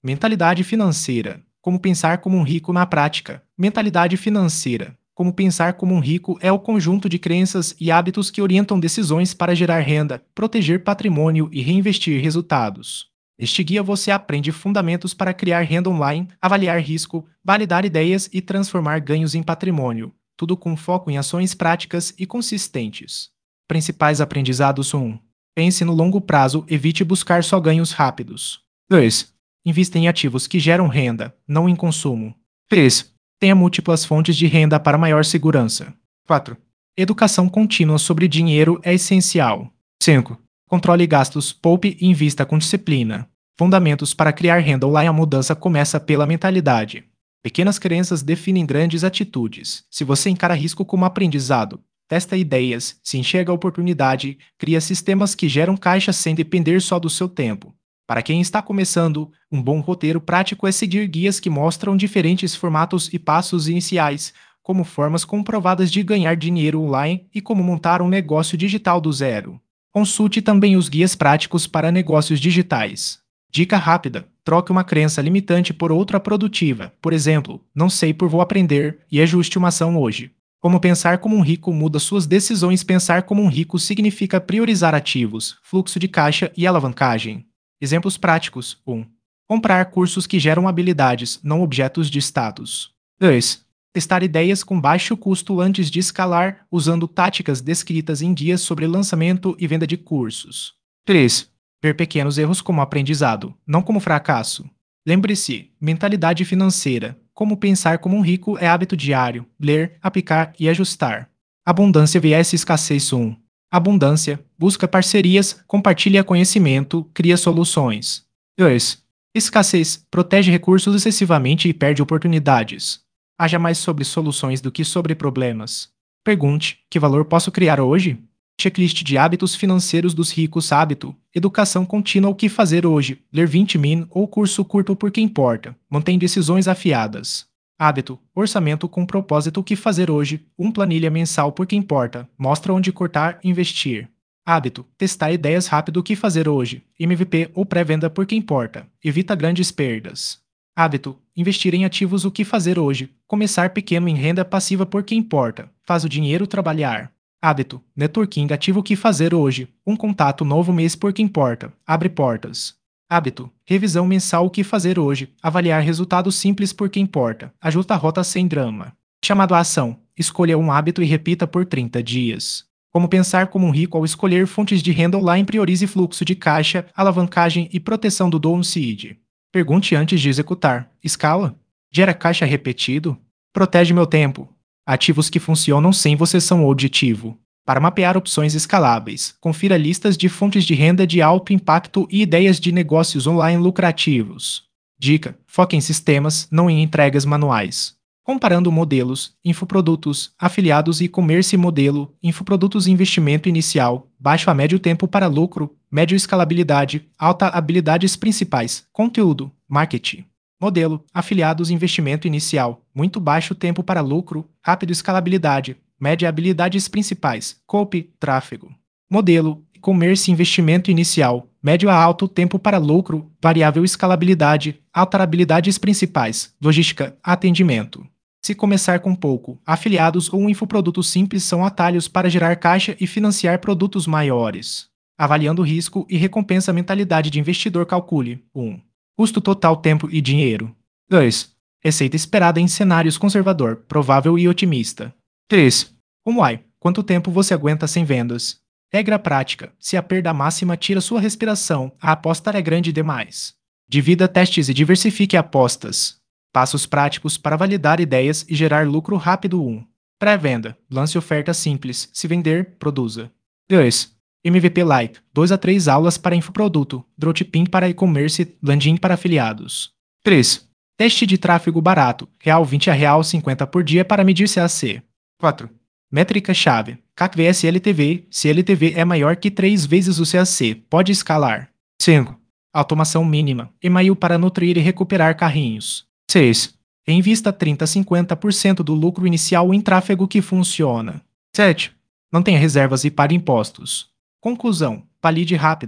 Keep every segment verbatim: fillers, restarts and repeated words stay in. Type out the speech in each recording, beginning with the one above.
Mentalidade financeira. Como pensar como um rico na prática. Mentalidade financeira. Como pensar como um rico é o conjunto de crenças e hábitos que orientam decisões para gerar renda, proteger patrimônio e reinvestir resultados. Neste guia você aprende fundamentos para criar renda online, avaliar risco, validar ideias e transformar ganhos em patrimônio, tudo com foco em ações práticas e consistentes. Principais aprendizados: um. Pense no longo prazo, evite buscar só ganhos rápidos. dois. Invista em ativos que geram renda, não em consumo. três. Tenha múltiplas fontes de renda para maior segurança. quatro. Educação contínua sobre dinheiro é essencial. cinco. Controle gastos, poupe e invista com disciplina. Fundamentos para criar renda online. A mudança começa pela mentalidade. Pequenas crenças definem grandes atitudes. Se você encara risco como aprendizado, testa ideias, se enxerga a oportunidade, cria sistemas que geram caixa sem depender só do seu tempo. Para quem está começando, um bom roteiro prático é seguir guias que mostram diferentes formatos e passos iniciais, como formas comprovadas de ganhar dinheiro online e como montar um negócio digital do zero. Consulte também os guias práticos para negócios digitais. Dica rápida: troque uma crença limitante por outra produtiva. Por exemplo, não sei por vou aprender, e ajuste uma ação hoje. Como pensar como um rico muda suas decisões. Pensar como um rico significa priorizar ativos, fluxo de caixa e alavancagem. Exemplos práticos. um. Comprar cursos que geram habilidades, não objetos de status. dois. Testar ideias com baixo custo antes de escalar, usando táticas descritas em guias sobre lançamento e venda de cursos. três. Ver pequenos erros como aprendizado, não como fracasso. Lembre-se, mentalidade financeira. Como pensar como um rico é hábito diário, ler, aplicar e ajustar. Abundância versus escassez. um. Abundância. Busca parcerias, compartilha conhecimento, cria soluções. dois. Escassez. Protege recursos excessivamente e perde oportunidades. Haja mais sobre soluções do que sobre problemas. Pergunte: que valor posso criar hoje? Checklist de hábitos financeiros dos ricos. Hábito. Educação contínua. O que fazer hoje? Ler vinte min ou curso curto porque importa. Mantém decisões afiadas. Hábito. Orçamento com propósito. O que fazer hoje? Um planilha mensal porque importa. Mostra onde cortar e investir. Hábito. Testar ideias rápido. O que fazer hoje? M V P ou pré-venda porque importa. Evita grandes perdas. Hábito. Investir em ativos. O que fazer hoje? Começar pequeno em renda passiva porque importa. Faz o dinheiro trabalhar. Hábito. Networking ativo. O que fazer hoje? Um contato novo mês porque importa. Abre portas. Hábito. Revisão mensal. O que fazer hoje? Avaliar resultados simples porque importa. Ajusta a rota sem drama. Chamado à ação. Escolha um hábito e repita por trinta dias. Como pensar como um rico ao escolher fontes de renda online. Priorize fluxo de caixa, alavancagem e proteção do downside. Pergunte antes de executar. Escala? Gera caixa repetido? Protege meu tempo. Ativos que funcionam sem você são o objetivo. Para mapear opções escaláveis, confira listas de fontes de renda de alto impacto e ideias de negócios online lucrativos. Dica: foque em sistemas, não em entregas manuais. Comparando modelos, infoprodutos, afiliados e e-commerce. Modelo, infoprodutos. Investimento inicial, baixo a médio tempo para lucro, médio escalabilidade, alta habilidades principais, conteúdo, marketing. Modelo, afiliados. Investimento inicial, muito baixo tempo para lucro, rápido escalabilidade, média habilidades principais, copy, tráfego. Modelo, e-commerce. Investimento inicial, médio a alto tempo para lucro, variável escalabilidade, alta habilidades principais, logística, atendimento. Se começar com pouco, afiliados ou um infoproduto simples são atalhos para gerar caixa e financiar produtos maiores. Avaliando risco e recompensa. Mentalidade de investidor. Calcule: um. Custo total, tempo e dinheiro. dois. Receita esperada em cenários conservador, provável e otimista. três. Como é? Quanto tempo você aguenta sem vendas? Regra prática: se a perda máxima tira sua respiração, a aposta é grande demais. Divida testes e diversifique apostas. Passos práticos para validar ideias e gerar lucro rápido. um. Pré-venda. Lance oferta simples. Se vender, produza. dois. M V P Light. dois a três aulas para infoproduto. Dropshipping para e-commerce. Landing para afiliados. três. Teste de tráfego barato. Real vinte a real cinquenta por dia para medir C A C. quatro. Métrica-chave. C A C vs L T V. Se L T V é maior que três vezes o C A C, pode escalar. cinco. Automação mínima. E-mail para nutrir e recuperar carrinhos. seis. Invista trinta a cinquenta por cento do lucro inicial em tráfego que funciona. sete. Mantenha reservas e pague impostos. Conclusão: valide rápido.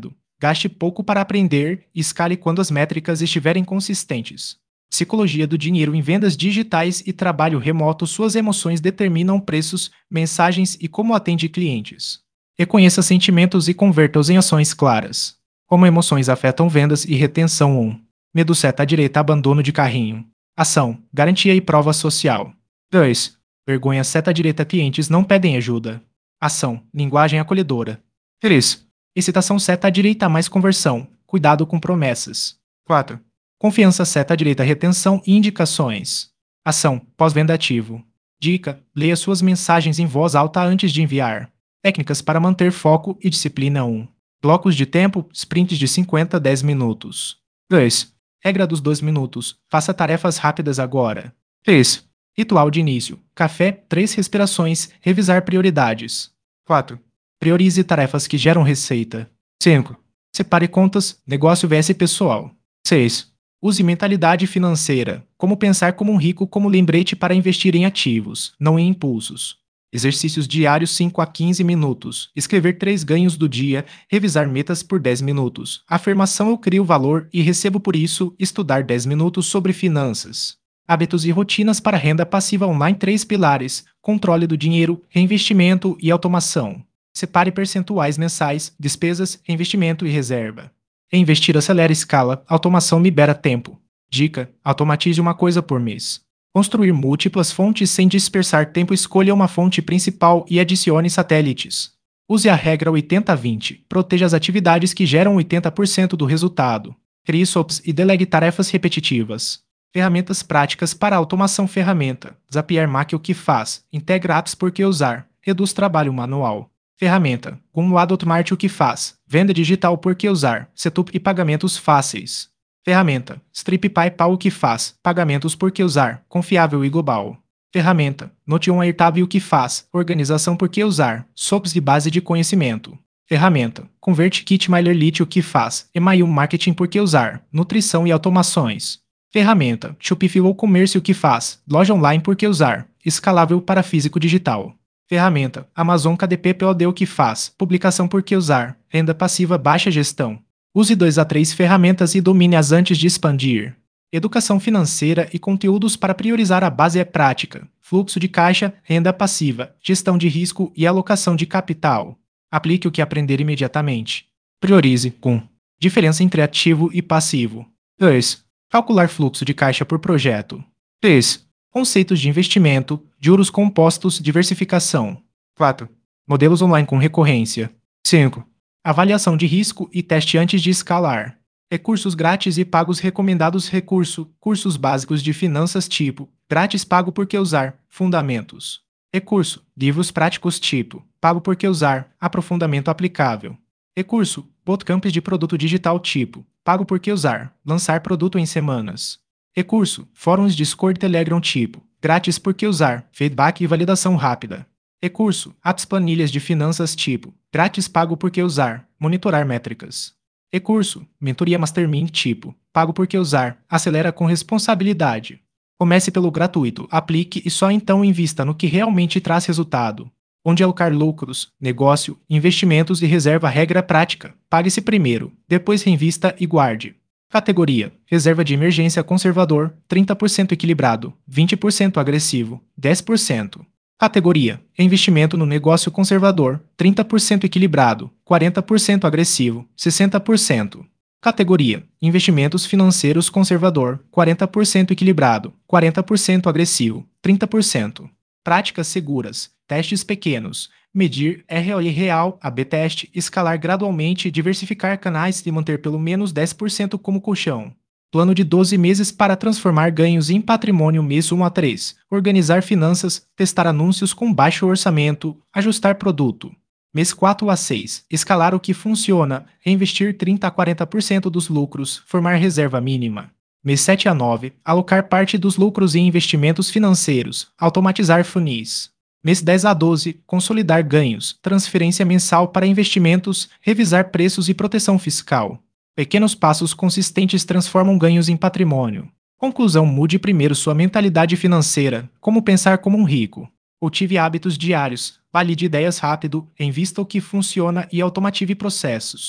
Gaste pouco para aprender e escale quando as métricas estiverem consistentes. Psicologia do dinheiro em vendas digitais e trabalho remoto. Suas emoções determinam preços, mensagens e como atende clientes. Reconheça sentimentos e converta-os em ações claras. Como emoções afetam vendas e retenção. um. Medo seta à direita. Abandono de carrinho. Ação. Garantia e prova social. dois. Vergonha seta à direita. Clientes não pedem ajuda. Ação. Linguagem acolhedora. três. Excitação seta à direita. Mais conversão. Cuidado com promessas. quatro. Confiança seta à direita. Retenção e indicações. Ação. Pós-venda ativo. Dica. Leia suas mensagens em voz alta antes de enviar. Técnicas para manter foco e disciplina. um. Blocos de tempo. Sprints de cinquenta a dez minutos. dois. Regra dos dois minutos. Faça tarefas rápidas agora. três. Ritual de início. Café, três respirações, revisar prioridades. quatro. Priorize tarefas que geram receita. cinco. Separe contas, negócio versus pessoal. seis. Use mentalidade financeira. Como pensar como um rico como lembrete para investir em ativos, não em impulsos. Exercícios diários cinco a quinze minutos. Escrever três ganhos do dia. Revisar metas por dez minutos. Afirmação: eu crio valor e recebo por isso. Estudar dez minutos sobre finanças. Hábitos e rotinas para renda passiva online. Três pilares: controle do dinheiro, reinvestimento e automação. Separe percentuais mensais, despesas, reinvestimento e reserva. Reinvestir acelera escala, automação libera tempo. Dica: automatize uma coisa por mês. Construir múltiplas fontes sem dispersar tempo. Escolha uma fonte principal e adicione satélites. Use a regra oitenta vinte. Proteja as atividades que geram oitenta por cento do resultado. Crie S O Ps e delegue tarefas repetitivas. Ferramentas práticas para automação. Ferramenta: Zapier Mac. O que faz? Integra apps. Por que usar? Reduz trabalho manual. Ferramenta: Gumwad Automat. O que faz? Venda digital. Por que usar? Setup e pagamentos fáceis. Ferramenta: Strip PayPal. O que faz? Pagamentos. Por que usar? Confiável e global. Ferramenta: Notion Airtable. O que faz? Organização. Por que usar? S O Ps de base de conhecimento. Ferramenta: ConvertKit MailerLite. O que faz? Email Marketing. Por que usar? Nutrição e automações. Ferramenta: Shopify WooCommerce. O que faz? Loja online. Por que usar? Escalável para físico digital. Ferramenta: Amazon K D P P O D. O que faz? Publicação. Por que usar? Renda passiva. Baixa gestão. Use dois a três ferramentas e domine-as antes de expandir. Educação financeira e conteúdos para priorizar. A base é prática. Fluxo de caixa, renda passiva, gestão de risco e alocação de capital. Aplique o que aprender imediatamente. Priorize. um. Diferença entre ativo e passivo. dois. Calcular fluxo de caixa por projeto. três. Conceitos de investimento, juros compostos, diversificação. quatro. Modelos online com recorrência. cinco. Avaliação de risco e teste antes de escalar. Recursos grátis e pagos recomendados. Recurso: cursos básicos de finanças tipo grátis. Pago por que usar? Fundamentos. Recurso: livros práticos tipo pago por que usar? Aprofundamento aplicável. Recurso: bootcamps de produto digital tipo pago por que usar? Lançar produto em semanas. Recurso: fóruns Discord Telegram tipo grátis. Por que usar? Feedback e validação rápida. Recurso: apps planilhas de finanças tipo grátis. Pago por que usar? Monitorar métricas. Recurso: mentoria Mastermind tipo pago por que usar? Acelera com responsabilidade. Comece pelo gratuito, aplique e só então invista no que realmente traz resultado. Onde alocar lucros, negócio, investimentos e reserva. Regra prática: pague-se primeiro, depois reinvista e guarde. Categoria: reserva de emergência conservador, trinta por cento equilibrado, vinte por cento agressivo, dez por cento. Categoria: investimento no negócio conservador, trinta por cento equilibrado, quarenta por cento agressivo, sessenta por cento. Categoria: investimentos financeiros conservador, quarenta por cento equilibrado, quarenta por cento agressivo, trinta por cento. Práticas seguras: testes pequenos, medir R O I real, A B teste, escalar gradualmente, diversificar canais e manter pelo menos dez por cento como colchão. Plano de doze meses para transformar ganhos em patrimônio. Mês um a três. Organizar finanças, testar anúncios com baixo orçamento, ajustar produto. Mês quatro a seis. Escalar o que funciona, reinvestir trinta a quarenta por cento dos lucros, formar reserva mínima. Mês sete a nove. Alocar parte dos lucros em investimentos financeiros, automatizar funis. Mês dez a doze. Consolidar ganhos, transferência mensal para investimentos, revisar preços e proteção fiscal. Pequenos passos consistentes transformam ganhos em patrimônio. Conclusão: mude primeiro sua mentalidade financeira. Como pensar como um rico. Cultive hábitos diários, valide ideias rápido, invista o que funciona e automative processos.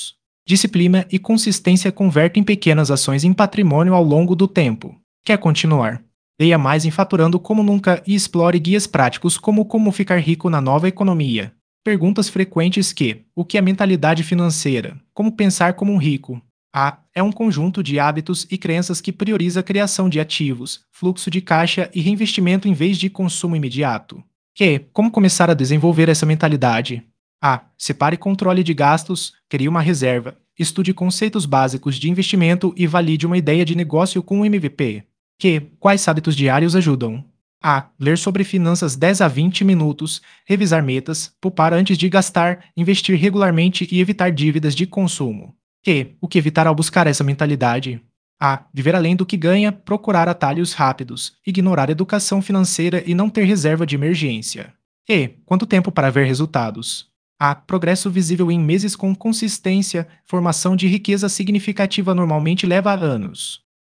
Disciplina e consistência convertem pequenas ações em patrimônio ao longo do tempo. Quer continuar? Leia mais em Faturando Como Nunca e explore guias práticos como Como Ficar Rico na Nova Economia. Perguntas frequentes que: o que é mentalidade financeira? Como pensar como um rico? A. É um conjunto de hábitos e crenças que prioriza a criação de ativos, fluxo de caixa e reinvestimento em vez de consumo imediato. Q. Como começar a desenvolver essa mentalidade? A. Separe controle de gastos, crie uma reserva, estude conceitos básicos de investimento e valide uma ideia de negócio com um M V P. Q. Quais hábitos diários ajudam? A. Ler sobre finanças dez a vinte minutos, revisar metas, poupar antes de gastar, investir regularmente e evitar dívidas de consumo. Q. O que evitar ao buscar essa mentalidade? A. Viver além do que ganha, procurar atalhos rápidos, ignorar educação financeira e não ter reserva de emergência. E. Quanto tempo para ver resultados? A. Progresso visível em meses com consistência, formação de riqueza significativa normalmente leva anos.